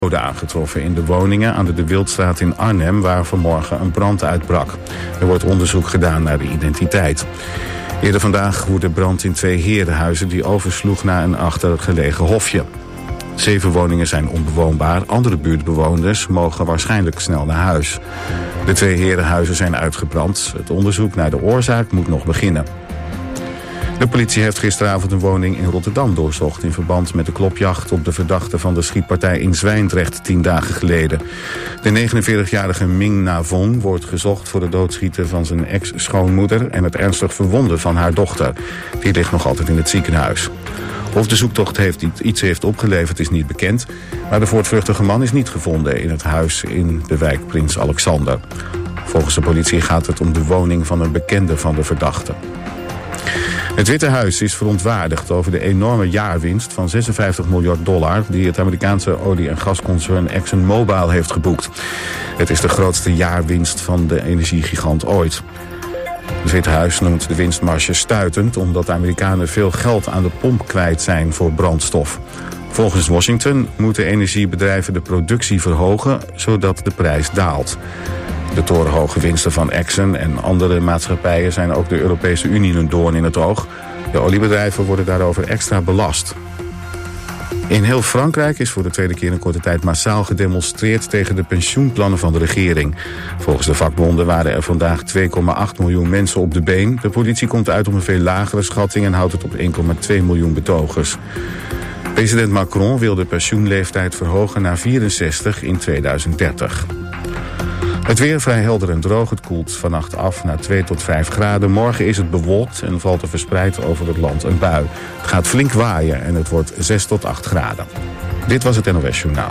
aangetroffen in de woningen aan de Wildstraat in Arnhem, waar vanmorgen een brand uitbrak. Er wordt onderzoek gedaan naar de identiteit. Eerder vandaag woedde brand in 2 herenhuizen die oversloeg naar een achtergelegen hofje. 7 woningen zijn onbewoonbaar. Andere buurtbewoners mogen waarschijnlijk snel naar huis. De 2 herenhuizen zijn uitgebrand. Het onderzoek naar de oorzaak moet nog beginnen. De politie heeft gisteravond een woning in Rotterdam doorzocht in verband met de klopjacht op de verdachte van de schietpartij in Zwijndrecht 10 dagen geleden. De 49-jarige Ming Na Vong wordt gezocht voor het doodschieten van zijn ex-schoonmoeder en het ernstig verwonden van haar dochter. Die ligt nog altijd in het ziekenhuis. Of de zoektocht iets heeft opgeleverd is niet bekend, maar de voortvluchtige man is niet gevonden in het huis in de wijk Prins Alexander. Volgens de politie gaat het om de woning van een bekende van de verdachte. Het Witte Huis is verontwaardigd over de enorme jaarwinst van $56 miljard die het Amerikaanse olie- en gasconcern ExxonMobil heeft geboekt. Het is de grootste jaarwinst van de energiegigant ooit. Het Witte Huis noemt de winstmarge stuitend omdat de Amerikanen veel geld aan de pomp kwijt zijn voor brandstof. Volgens Washington moeten energiebedrijven de productie verhogen zodat de prijs daalt. De torenhoge winsten van Exxon en andere maatschappijen zijn ook de Europese Unie een doorn in het oog. De oliebedrijven worden daarover extra belast. In heel Frankrijk is voor de tweede keer in korte tijd massaal gedemonstreerd tegen de pensioenplannen van de regering. Volgens de vakbonden waren er vandaag 2,8 miljoen mensen op de been. De politie komt uit op een veel lagere schatting en houdt het op 1,2 miljoen betogers. President Macron wil de pensioenleeftijd verhogen naar 64 in 2030. Het weer vrij helder en droog. Het koelt vannacht af naar 2 tot 5 graden. Morgen is het bewolkt en valt er verspreid over het land een bui. Het gaat flink waaien en het wordt 6 tot 8 graden. Dit was het NOS Journaal.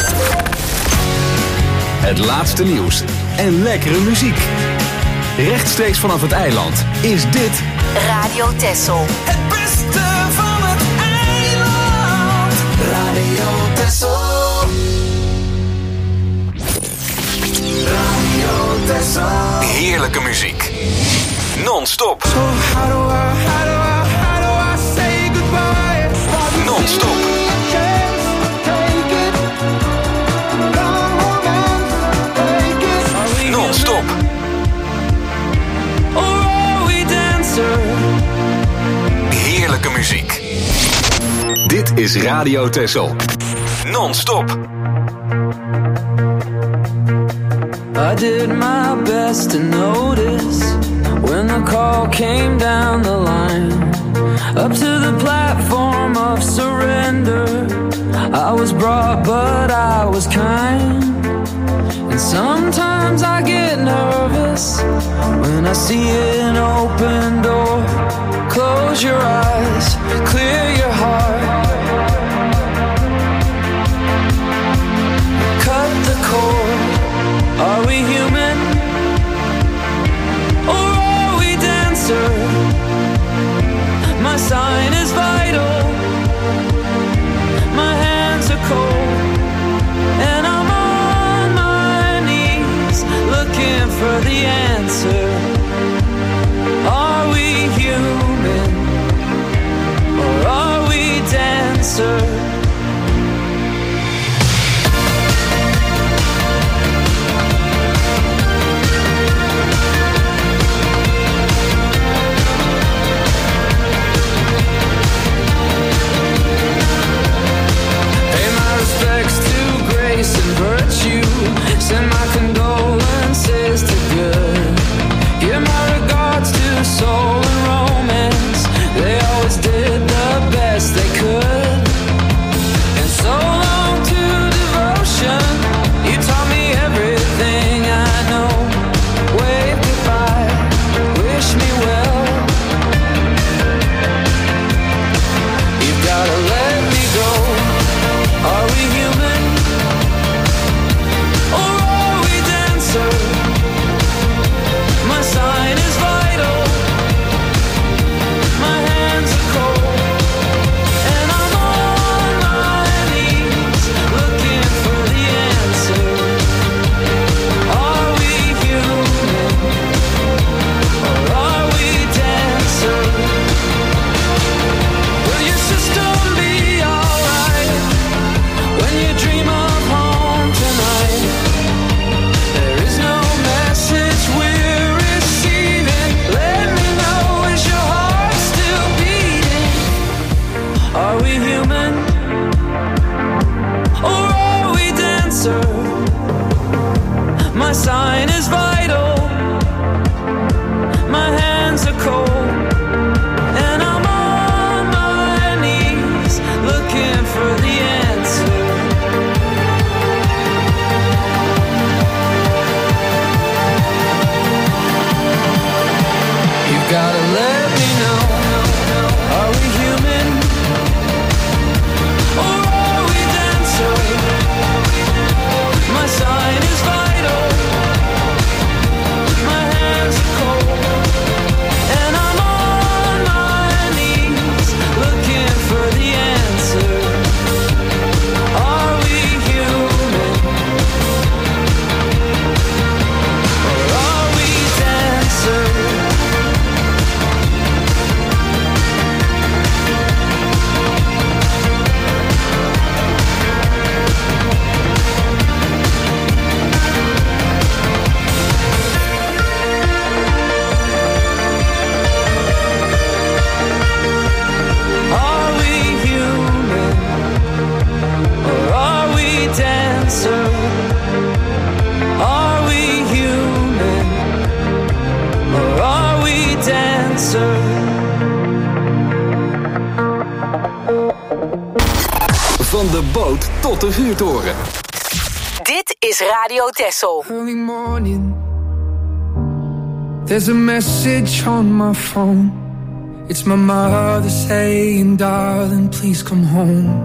Het laatste nieuws en lekkere muziek. Rechtstreeks vanaf het eiland is dit Radio Texel. Het beste van het eiland. Radio Texel. heerlijke muziek. Non-stop. Non-stop. Non-stop. Heerlijke muziek. Dit is Radio Texel. Non-stop. I did my best to notice when the call came down the line. Up to the platform of surrender. I was brought, but I was kind. And sometimes I get nervous when I see an open door. Close your eyes, clear your heart. Cut the cord. Are we human? Or are we dancer? My sign is vital. My hands are cold. And I'm on my knees looking for the answer. Are we human? Or are we dancer? And virtue, send my condolences to good. tot de vuurtoren. Dit is Radio Texel. Early morning, there's a message on my phone. It's my mother saying, darling, please come home.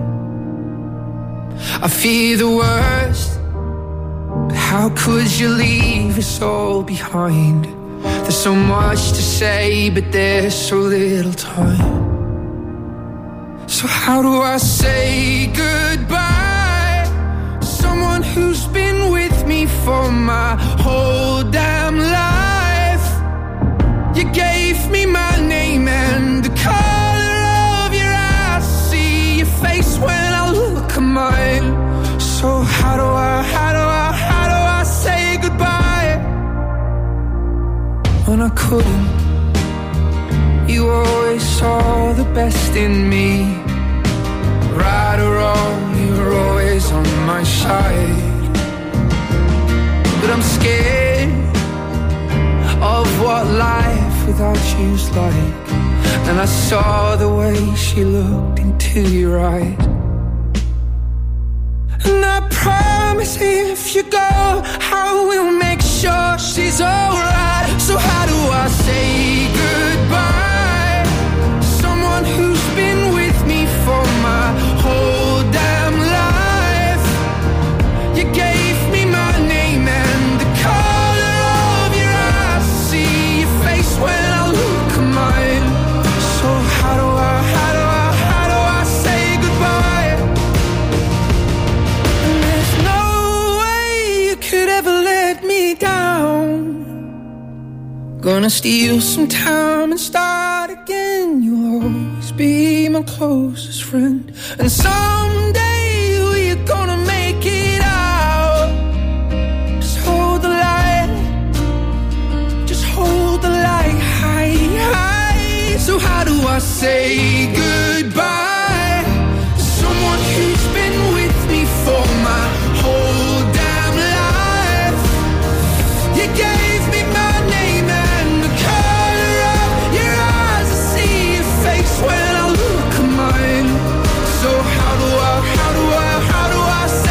I fear the worst, but how could you leave us all behind? There's so much to say, but there's so little time. So how do I say goodbye to someone who's been with me for my whole damn life? You gave me my name and the color of your eyes. See your face when I look at mine. So how do I say goodbye when I couldn't? You always saw the best in me. Right or wrong, you were always on my side. But I'm scared of what life without you's like. And I saw the way she looked into your eyes. And I promise if you go, I will make sure she's alright. So how do I say goodbye to someone who's been with me for my whole damn life? You gave me my name and the color of your eyes. See your face when I look at mine. So how do I say goodbye? And there's no way you could ever let me down. Gonna steal some time and start again. You'll always be my closest friend. And someday we're gonna make it out. Just hold the light. Just hold the light high, high. So how do I say goodbye to someone who's been with me for my whole damn life? You gave me my name and the color of your eyes. I see your face when I look at mine. So how do I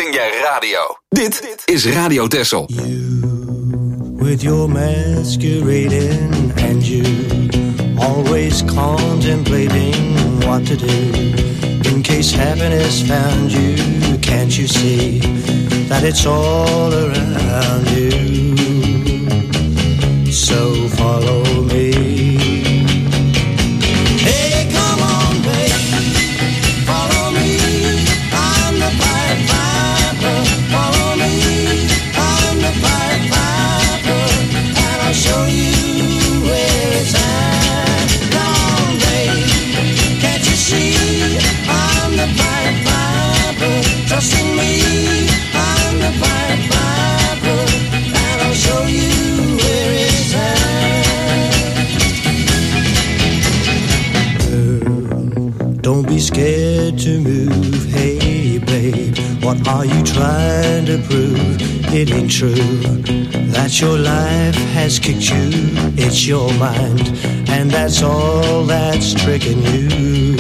vind jij radio. Dit is Radio Texel. You, with your masquerading, and you always contemplating what to do in case happiness found you. Can't you see that it's all around you? So follow me. Hey, come on, baby, follow me. I'm the Pied Piper. Follow me, I'm the Pied Piper, and I'll show you where it's at. Come on, baby, can't you see? I'm the Pied Piper. Trust in me, I'm the Pied Piper, and I'll show you where it's at. Girl, don't be scared to move. Hey, babe, what are you trying to prove? It ain't true that your life has kicked you. It's your mind, and that's all that's tricking you.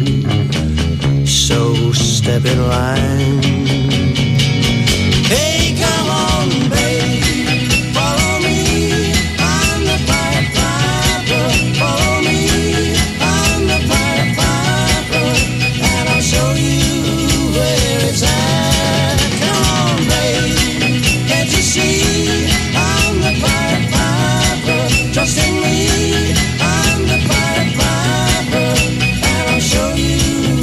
So step in line. Hey, come on, babe, follow me. I'm the Pied Piper. Follow me, I'm the Pied Piper, and I'll show you where it's at. Come on, babe, can't you see? I'm the Pied Piper. Trust in me, I'm the Pied Piper, and I'll show you.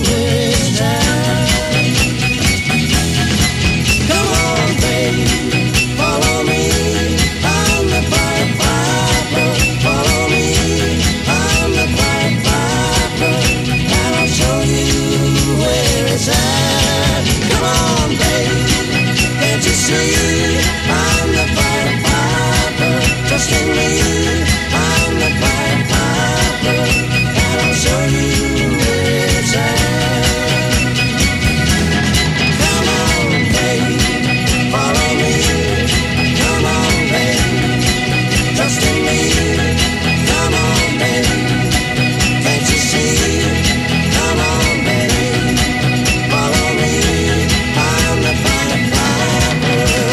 I'm the Pied Piper, trust in me. I'm the Pied Piper, and I'll show you where it's at. Come on, baby, follow me. Come on, baby, trust in me. Come on, baby, can't you see? Come on, baby, follow me. I'm the Pied Piper.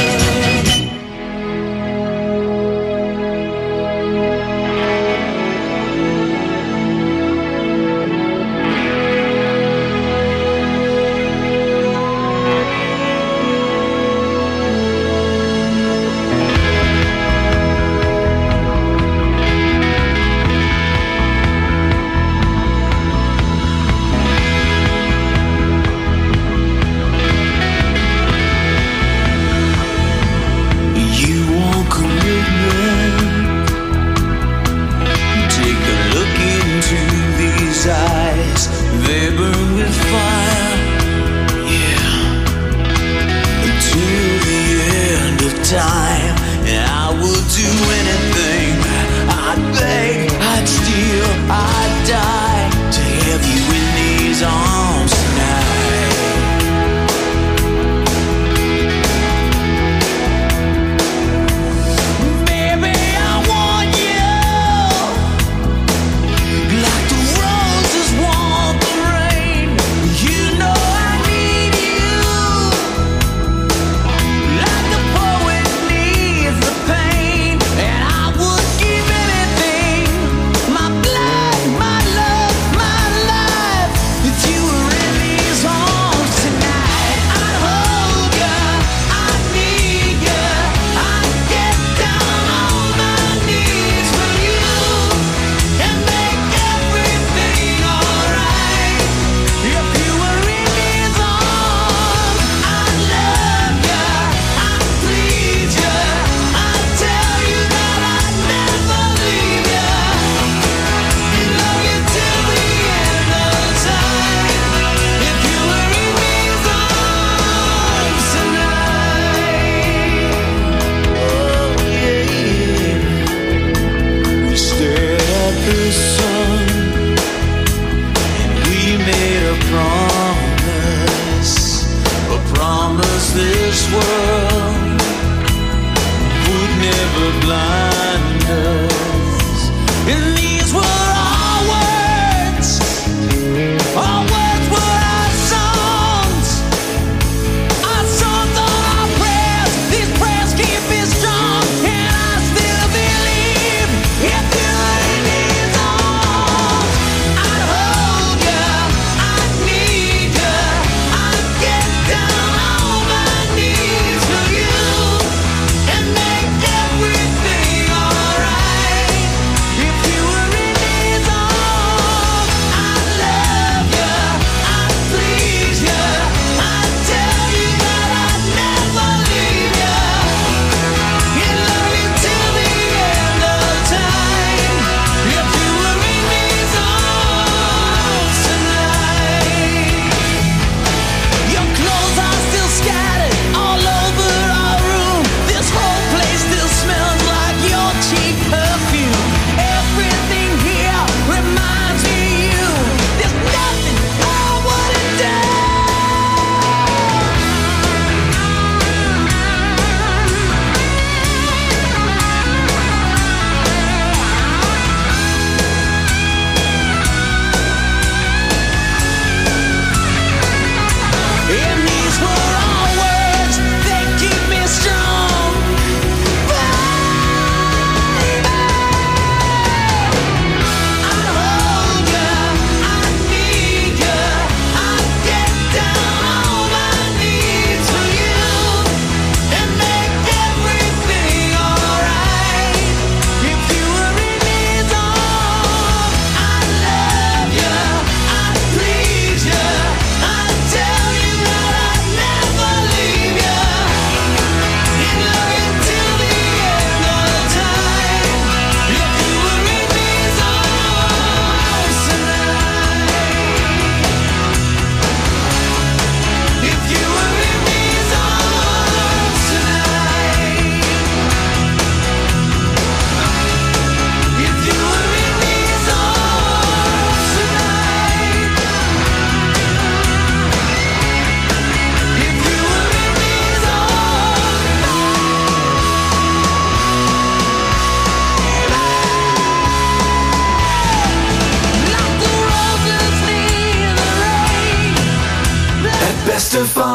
Our words were our songs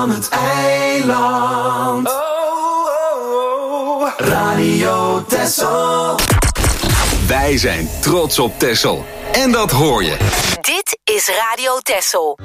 van het eiland. Radio Texel. Wij zijn trots op Texel. En dat hoor je. Dit is Radio Texel.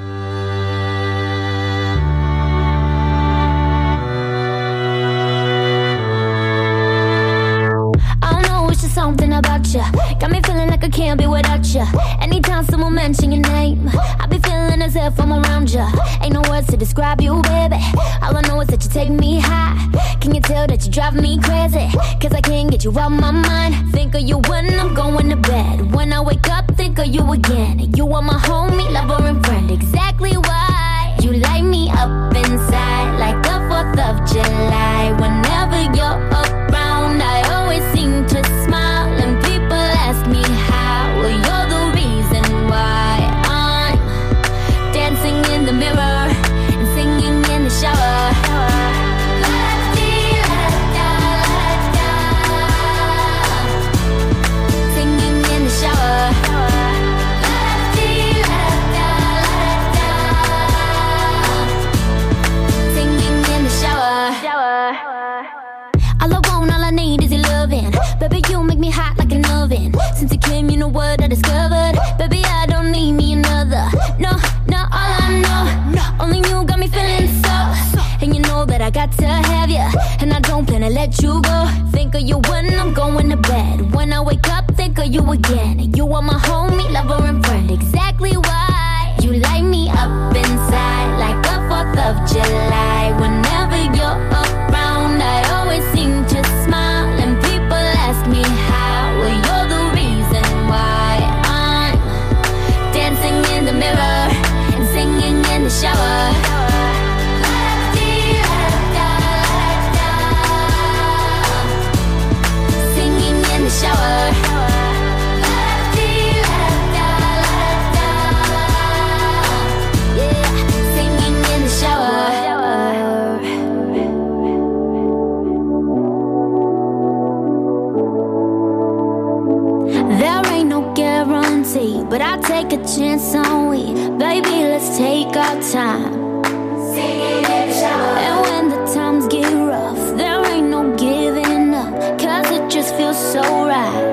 Something about you got me feeling like I can't be without you. Anytime someone mention your name, I be feeling as if I'm around you. Ain't no words to describe you, baby. All I know is that you take me high. Can you tell that you drive me crazy? Cause I can't get you out my mind. Think of you when I'm going to bed. When I wake up, think of you again. You are my homie, lover and friend. Exactly why you light me up inside like the 4th of July. Whenever you're around, I always seem to smile. And people ask me how. Well, you're the reason why I'm dancing in the mirror and singing in the shower. Singing in the shower. Singing in the shower. All I want, all I need is your loving. Baby, you make me hot like an oven. Since you came, you know what I discovered. Baby, I don't need me another. No, all I know. Only you got me feeling so. And you know that I got to have you. And I don't plan to let you go. Think of you when I'm going to bed. When I wake up, think of you again. You are my homie, lover and friend. Exactly why you light me up inside like the 4th of July. Whenever you're around, I always seem to smile. And people ask me how. Well, you're the reason why I'm dancing in the mirror and singing in the shower. Singing in the shower. Yeah, singing in the shower. There ain't no guarantee, but I'll take a chance on we. Baby, let's take our time. And when the times get rough, there ain't no giving up, cause it just feels so right.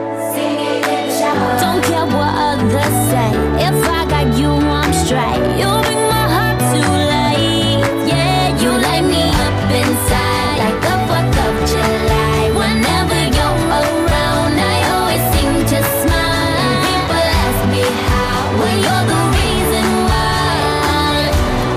Don't care what others say, if I got you, I'm straight. You bring my heart to life. Yeah, you light me up inside like the 4th of July. Whenever you're around, I always seem to smile. And people ask me how. Well, you're the reason why I'm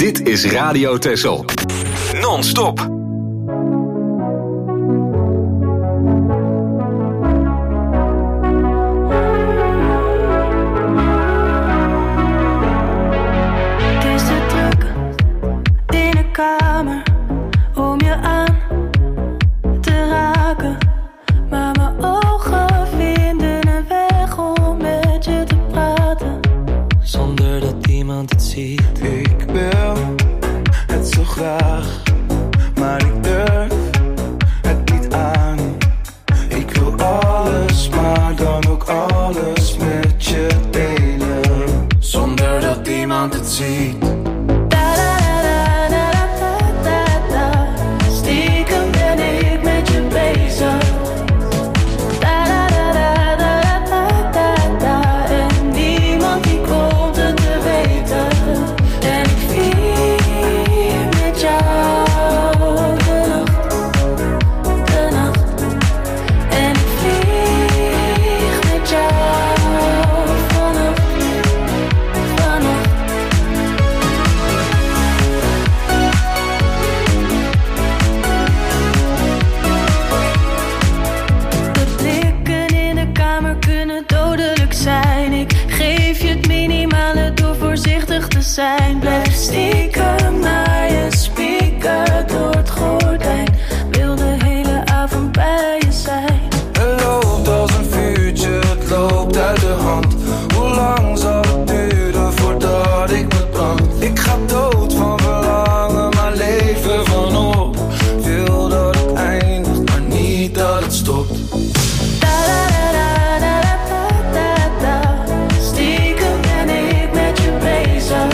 Dit is Radio Texel. Non-stop. Kamer om je aan te raken, maar mijn ogen vinden een weg om met je te praten, zonder dat iemand het ziet. Ik wil het zo graag, maar ik durf het niet aan. Ik wil alles, maar dan ook alles met je delen, zonder dat iemand het ziet. Blijf stiekem naar je speaker door het gordijn. Wil de hele avond bij je zijn. Het loopt als een vuurtje, het loopt uit de hand. Hoe lang zal het duren voordat ik me brand? Ik ga dood van verlangen, maar leven van op. Wil dat het eindigt, maar niet dat het stopt. Stiekem ben ik met je bezig.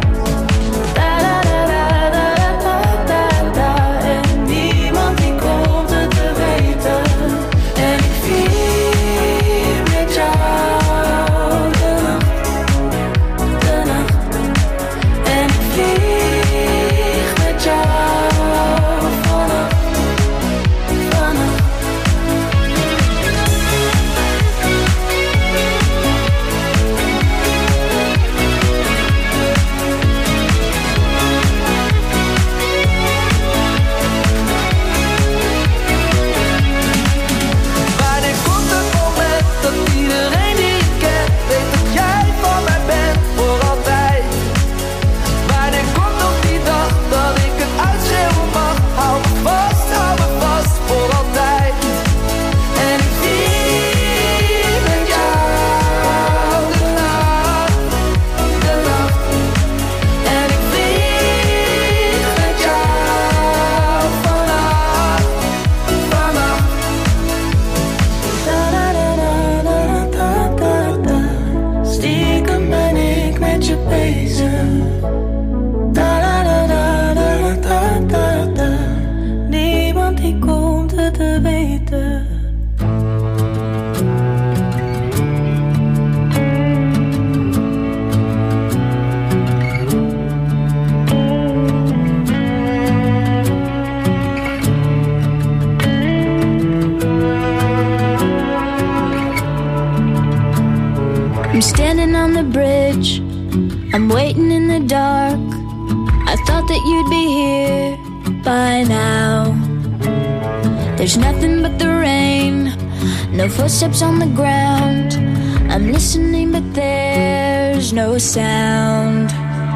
Standing on the bridge, I'm waiting in the dark. I thought that you'd be here by now. There's nothing but the rain, no footsteps on the ground. I'm listening but there's no sound.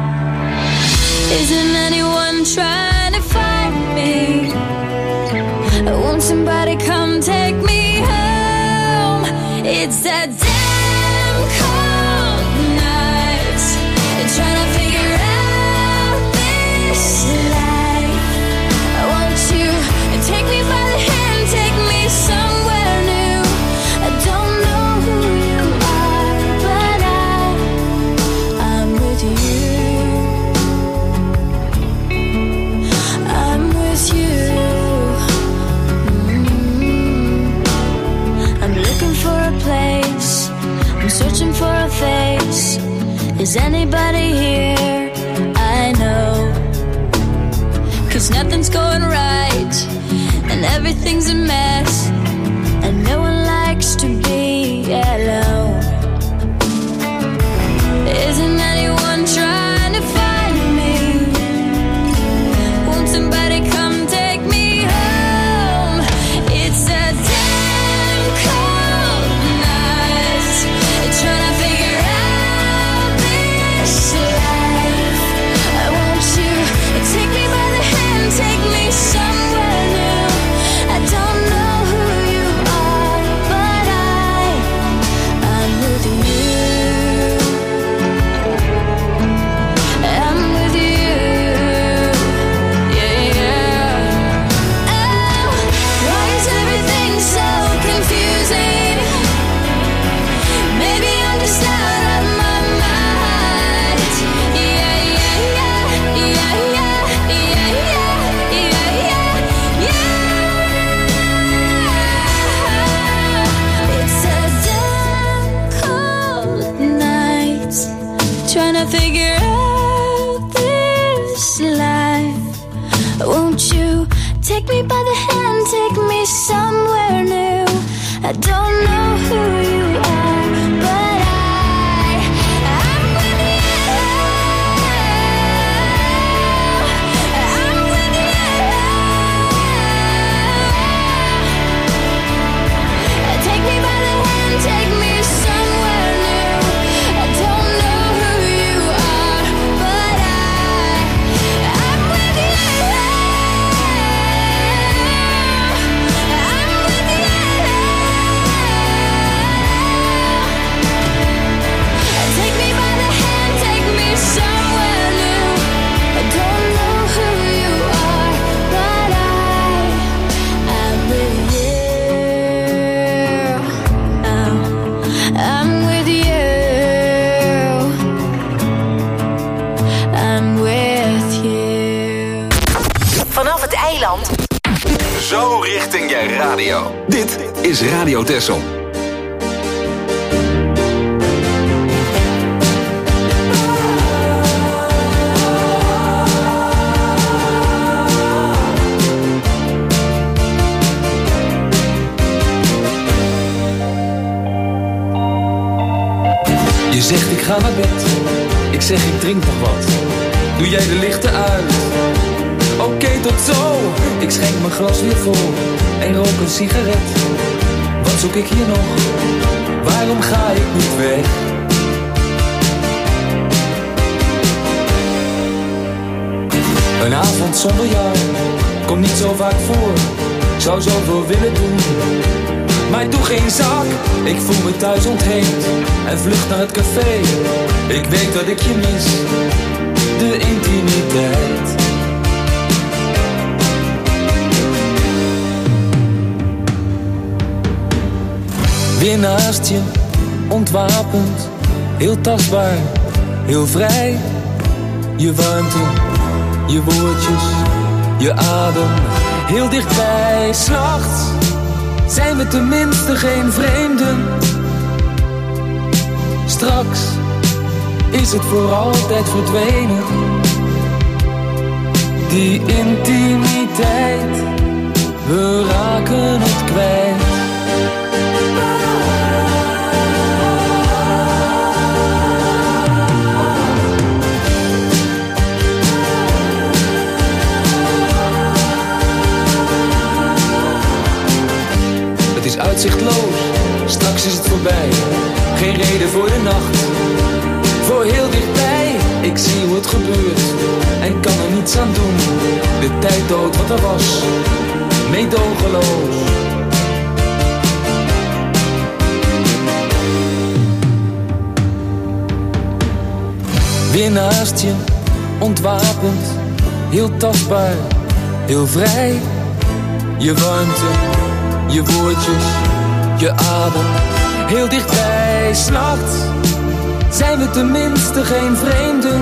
Isn't anyone trying to find me? Won't somebody come take me home? It's that damn cold night, trying to figure out this life. Won't you take me by the hand, take me somewhere new? I don't know who you are, but I'm with you. I'm with you. I'm looking for a place, I'm searching for a face. Is anybody here? I know, 'cause nothing's going right and everything's a mess, and no one likes to be alone. Isn't anyone trying to find me? to figure out this life. Won't you take me by the hand, take me somewhere new? I don't know who you are, but I'm with you. I'm with you. Take me by the hand, take me somewhere new. I don't know who you are, but I'm with you. I'm with you. Take me by the hand, take me somewhere new. I don't know who you are, but I'm with you. I'm with you. I'm with you. Vanaf het eiland. Zo richting je radio. Dit is Radio Texel. Je zegt ik ga naar bed, ik zeg ik drink nog wat. Doe jij de lichten uit? Oké, tot zo. Ik schenk mijn glas weer vol en rook een sigaret. Wat zoek ik hier nog? Waarom ga ik niet weg? Een avond zonder jou komt niet zo vaak voor. Ik zou zoveel willen doen, maar ik doe geen zak. Ik voel me thuis ontheemd en vlucht naar het café. Ik weet dat ik je mis, de intimiteit. Weer naast je, ontwapend, heel tastbaar, heel vrij. Je warmte, je woordjes, je adem, heel dichtbij. 's Nachts zijn we tenminste geen vreemden. Straks is het voor altijd verdwenen. Die intimiteit, we raken het kwijt. Het is uitzichtloos, straks is het voorbij. Geen reden voor de nacht, voor heel dichtbij. Ik zie hoe het gebeurt en kan er niets aan doen. De tijd dood wat er was, meedogenloos. Weer naast je, ontwapend, heel tastbaar, heel vrij. Je warmte, je woordjes, je adem, heel dichtbij. 's Nachts zijn we tenminste geen vreemden.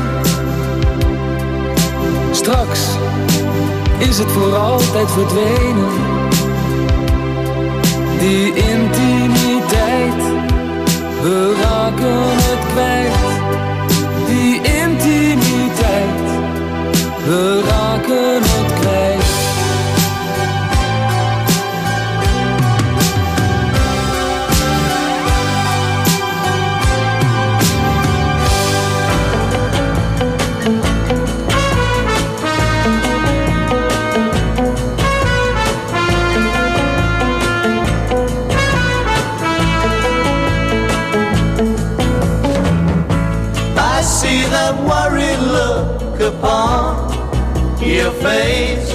Straks is het voor altijd verdwenen. Die intimiteit, we raken het kwijt. Die intimiteit, we raken het kwijt. See that worried look upon your face.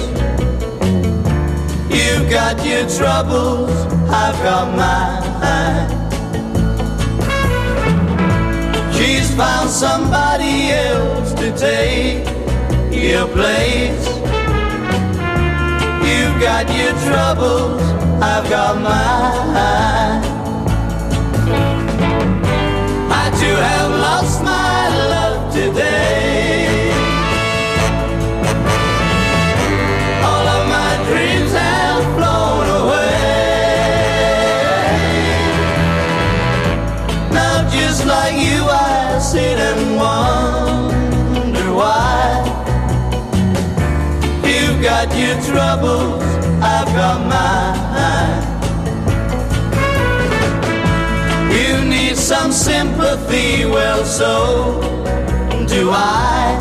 You've got your troubles, I've got mine. She's found somebody else to take your place. You've got your troubles, I've got mine. I too have lost my love today. All of my dreams have flown away. Now just like you I sit and wonder got your troubles, I've got mine. You need some sympathy, well, so do I.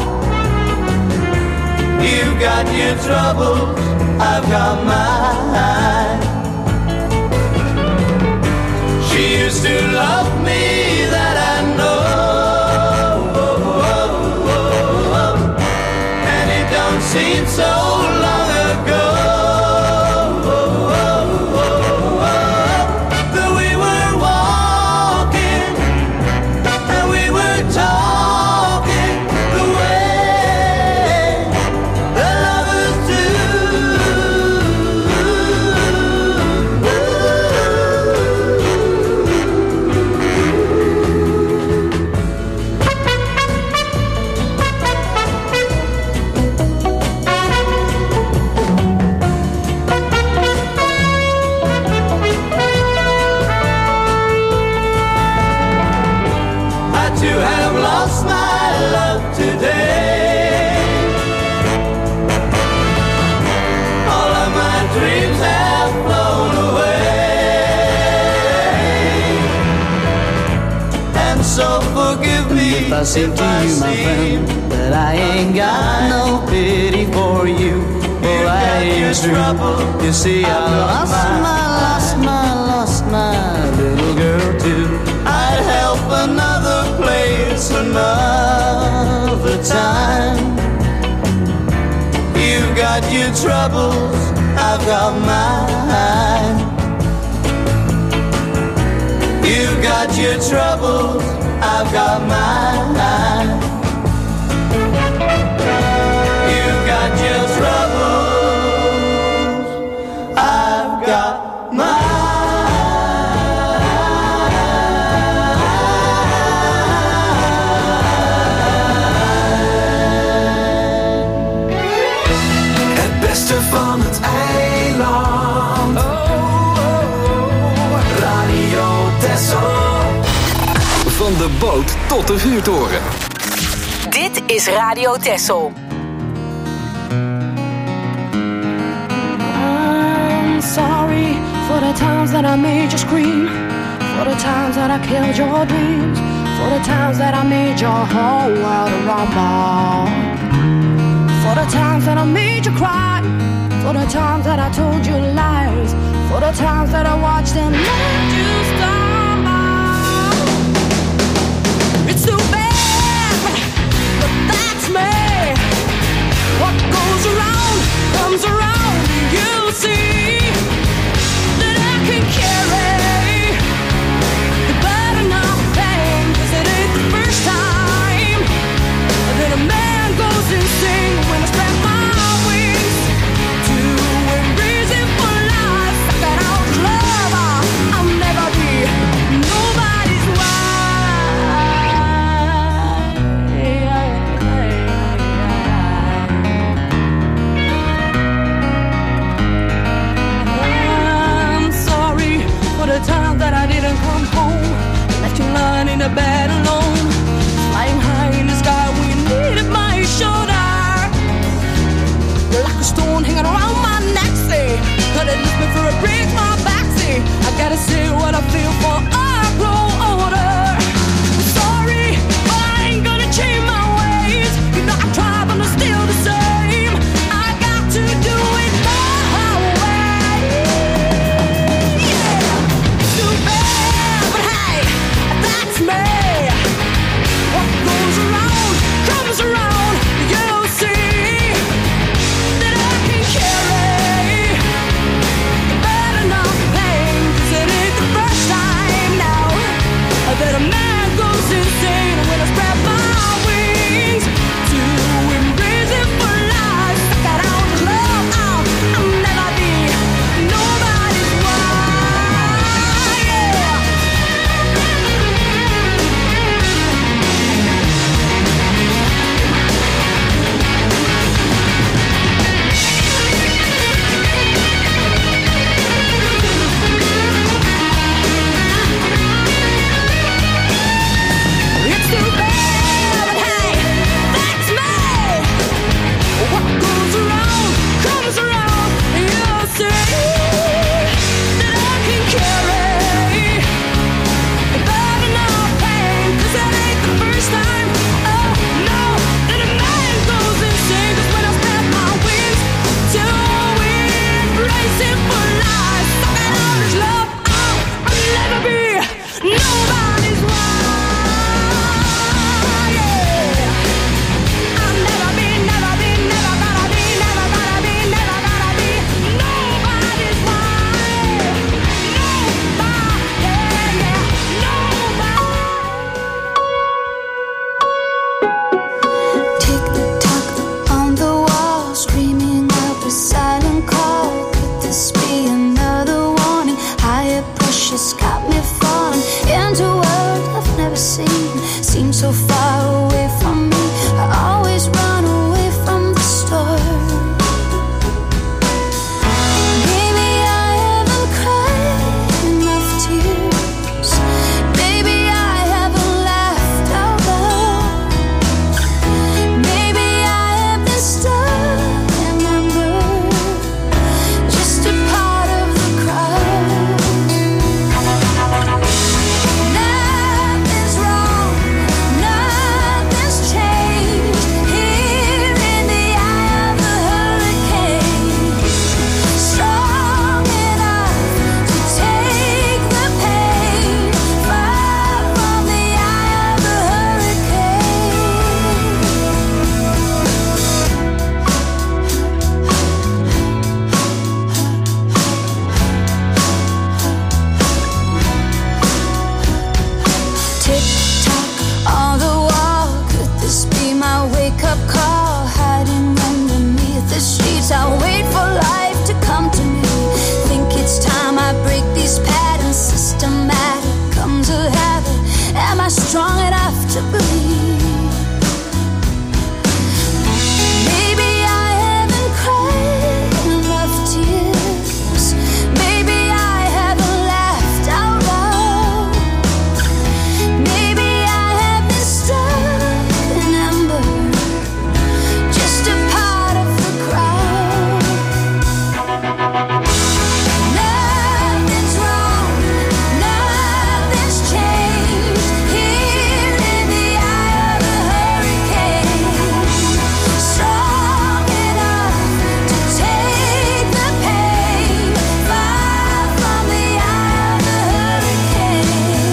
You've got your troubles, I've got mine. She used to love me, that I know, and it don't seem so long ago that we were walking and we were talking the way the lovers do. To have lost my love today, all of my dreams have flown away, and so forgive me if I seem to you, my friend, that I ain't got no pity for you. Well, that ain't true. You see, I lost my little girl too. I'd help another place another time. You've got your troubles, I've got mine. You've got your troubles, I've got mine. You've got your troubles, I've got mine. Van het eiland. Radio Texel. Van de boot tot de vuurtoren. Dit is Radio Texel. I'm sorry for the times that I made you scream, for the times that I killed your dreams, for the times that I made your whole world rumble, for the times that I made you cry, for the times that I told you lies, for the times that I watched and let you stumble. It's too bad, but that's me. What goes around comes around. You see that I can carry the burden of pain, 'cause it ain't the first time that a man goes insane when I spread my wings to a reason for life. That out love I'll never be. so far away from me. I always run away from the start. Maybe I haven't cried enough tears. Maybe I haven't laughed out loud. Maybe I have been stuck in number, just a part of the crowd. Nothing's wrong, nothing's changed here in the eye of the hurricane. Strong enough to take the pain, far from the eye of the tick-tock on the wall, could this be my wake-up call? Hiding underneath the sheets, I'll wait for life to come to me. Think it's time I break these patterns, systematic comes a habit. Am I strong enough to believe? Maybe I haven't cried enough tears. Maybe I haven't laughed out loud. Maybe I have been stuck in amber, just a part of the crowd. Nothing's wrong, nothing's changed here in the eye of the hurricane. Strong enough to take the pain, far from the eye of the hurricane.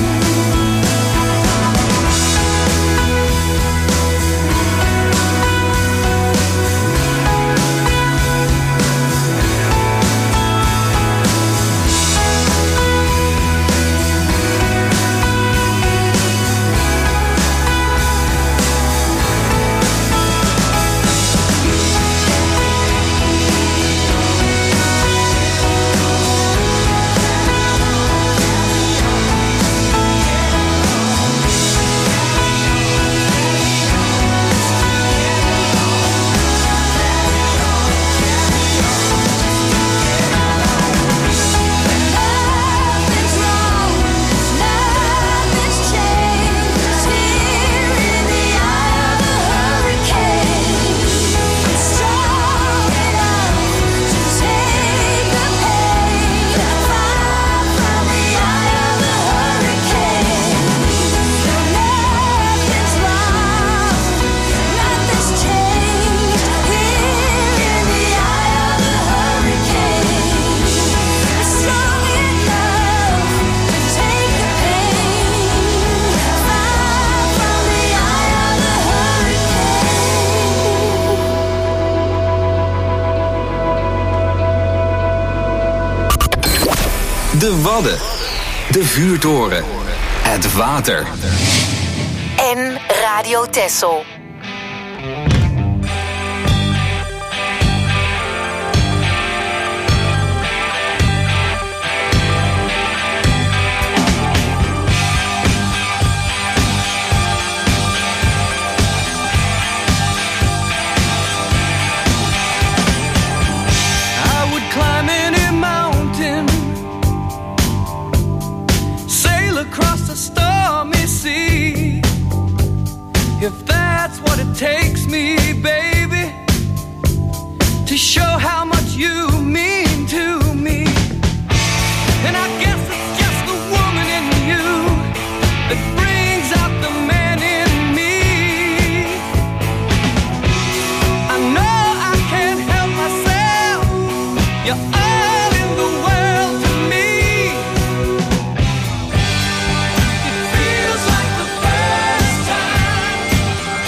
Nothing's wrong, nothing's changed here in the eye of the hurricane. Strong enough to take the pain, far from the eye of the hurricane. Nothing's wrong, nothing's changed here in the eye of the hurricane. Strong enough to take the pain, far from the eye of the hurricane. De Wadden. De vuurtoren. Het water. En Radio Texel. I would climb any mountain, sail across the stormy sea, if that's what it takes me, baby, to show how much you mean to me. And I guess it's just the woman in you that brings out the man in me. I know I can't help myself, you're all in the world to me. It feels like the first time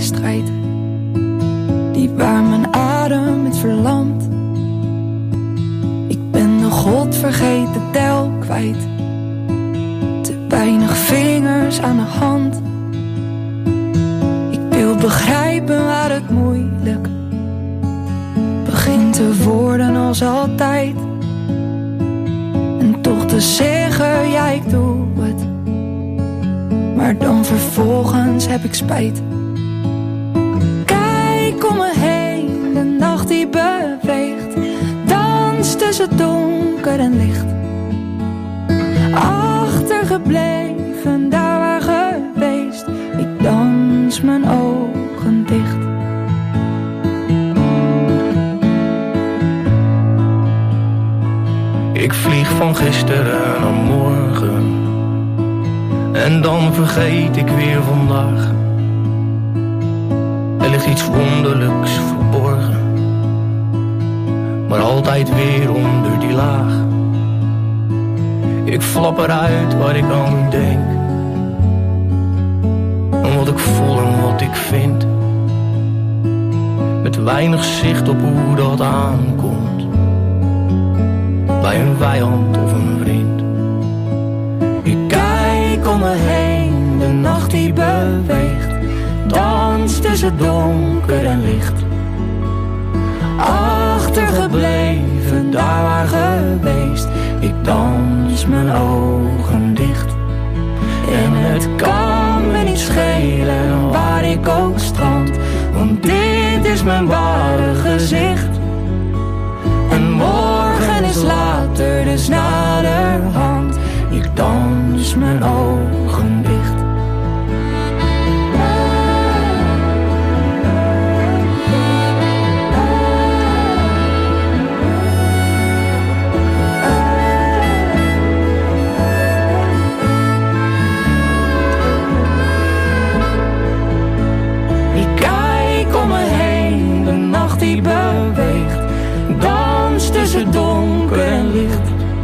strijd, die waar mijn adem het verlamt. Ik ben de godvergeten tel kwijt, te weinig vingers aan de hand. Ik wil begrijpen waar het moeilijk begint te worden als altijd. En toch te zeggen, ja ik doe het, maar dan vervolgens heb ik spijt. Kijk om me heen, de nacht die beweegt, dans tussen donker en licht. Achtergebleven, daar waar geweest, ik dans mijn ogen dicht. Ik vlieg van gisteren naar morgen, en dan vergeet ik weer vandaag. Er ligt iets wonderlijks verborgen, maar altijd weer onder die laag. Ik flap eruit waar ik aan denk, en wat ik voel en wat ik vind, met weinig zicht op hoe dat aankomt, bij een vijand of een vriend. Ik kijk om me heen, de nacht die beweegt, dans tussen donker en licht. Achtergebleven, daar waar geweest, ik dans mijn ogen dicht. En het kan me niet schelen waar ik ook strand, want dit is mijn ware gezicht. En morgen is later, dus naderhand, ik dans mijn ogen dicht. Ik kijk om me heen, de nacht die beweegt, dans tussen donker en licht.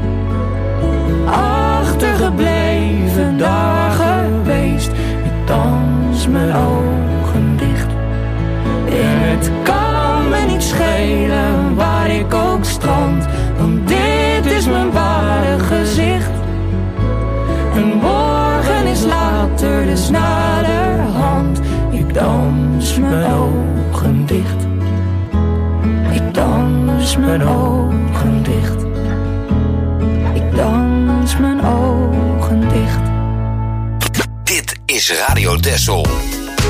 Achtergebleven, daar geweest, ik dans mijn ogen dicht. En het kan me niet schelen waar ik ook strand, want dit is mijn ware gezicht. En morgen is later, dus naderhand, ik dans mijn ogen dicht. Ik dans mijn ogen dicht. Ik dans mijn ogen dicht. Dit is Radio Texel. Oh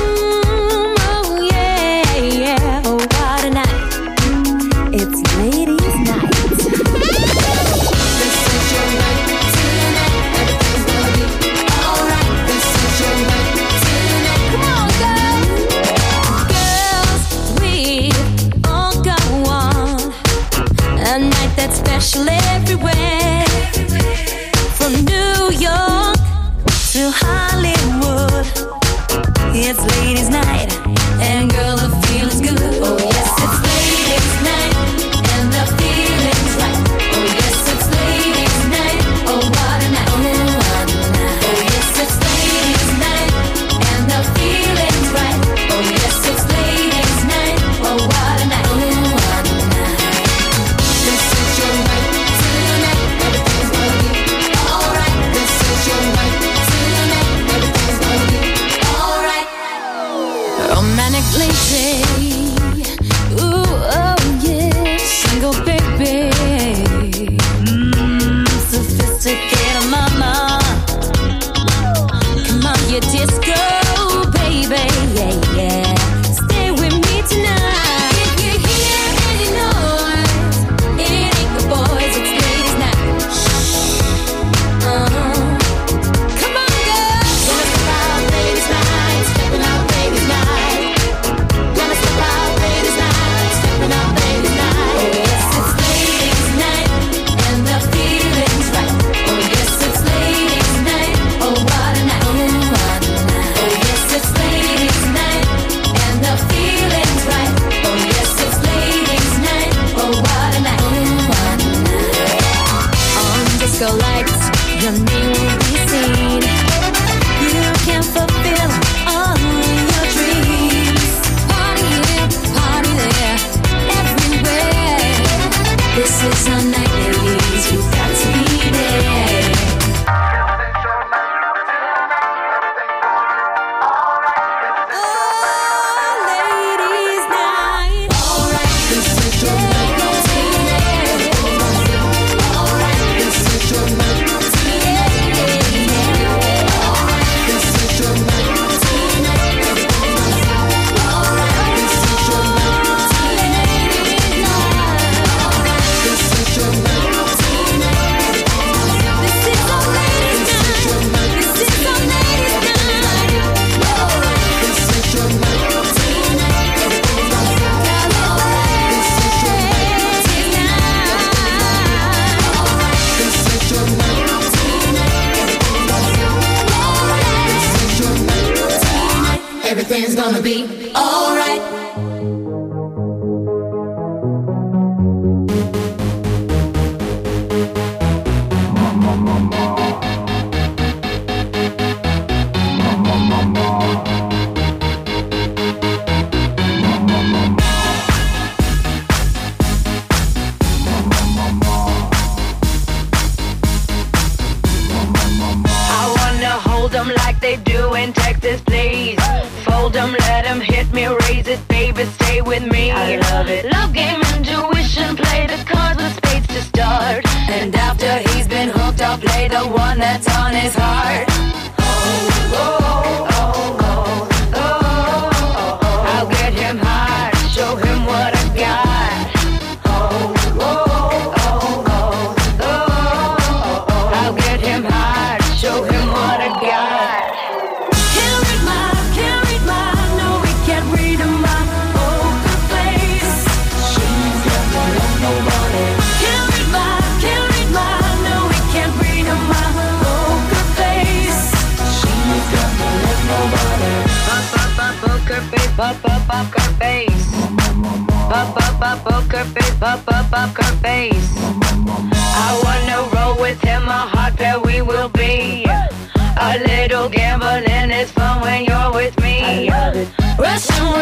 yeah, yeah, oh what a night. It's ladies' night. This is your night tonight. Everything's gonna be alright. This is your night tonight. Come on, girls. Girls, we all go on a night that's special everywhere. From New York to Hollywood, it's ladies' night, and girl, the feeling's good. Oh yes, it's ladies' night, and the feeling's right. Oh yes, it's ladies' night. Oh what a night, oh what a night. Oh yes, it's ladies' night, and the feeling's right. Oh yes, it's ladies' night. Oh what a night, oh what a night. This is your night tonight. Everything's gonna be alright. This is your night tonight. Everything's gonna be alright. Romantic lady, ooh oh yeah, single baby, sophisticated mama. Come on, you disco baby, yeah yeah. Stay with me tonight. If you hear any noise, it ain't the boys, it's ladies' night. Come on, girls. Gonna step out ladies' night, stepping out ladies' night. Gonna step out everything's gonna be alright. They do in Texas, please. Fold them, let them hit me, raise it, baby, stay with me. I love it. Love game, intuition, play the cards with spades to start. And after he's been hooked, I'll play the one that's on his heart. Oh, oh, oh, oh, oh, oh, oh. I'll get him hard, show him what I got. Oh, oh, oh, oh, oh, oh. I'll get him hard, show him what I got. Pop up her face. Pop up poker face. Pop up her face. I wanna roll with him, a hot pair we will be. A little gambling is fun when you're with me. Russian